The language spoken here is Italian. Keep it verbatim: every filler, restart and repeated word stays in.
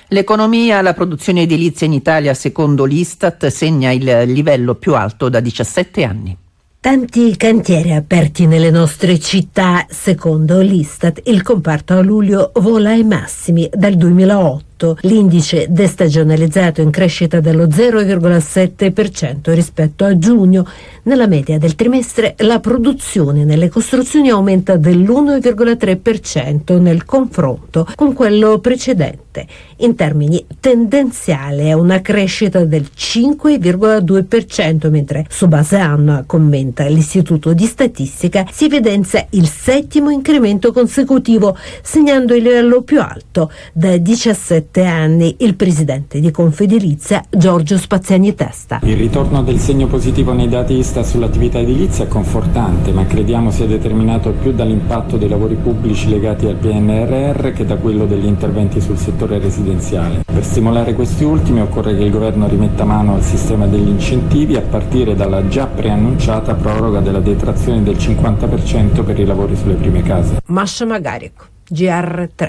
L'economia, la produzione edilizia in Italia, secondo l'Istat, segna il livello più alto da diciassette anni. Tanti cantieri aperti nelle nostre città, secondo l'Istat. Il comparto a luglio vola ai massimi dal duemilaotto. L'indice destagionalizzato in crescita dello zero virgola sette per cento rispetto a giugno. Nella media del trimestre la produzione nelle costruzioni aumenta dell'uno virgola tre per cento nel confronto con quello precedente. In termini tendenziali è una crescita del cinque virgola due per cento, mentre su base annua, commenta l'Istituto di Statistica, si evidenzia il settimo incremento consecutivo, segnando il livello più alto da diciassette anni. Il presidente di Confedilizia, Giorgio Spaziani Testa. Il ritorno del segno positivo nei dati Istat sull'attività edilizia è confortante, ma crediamo sia determinato più dall'impatto dei lavori pubblici legati al P N R R che da quello degli interventi sul settore residenziale. Per stimolare questi ultimi occorre che il governo rimetta mano al sistema degli incentivi a partire dalla già preannunciata proroga della detrazione del cinquanta per cento per i lavori sulle prime case. Masha Magaric, G R tre.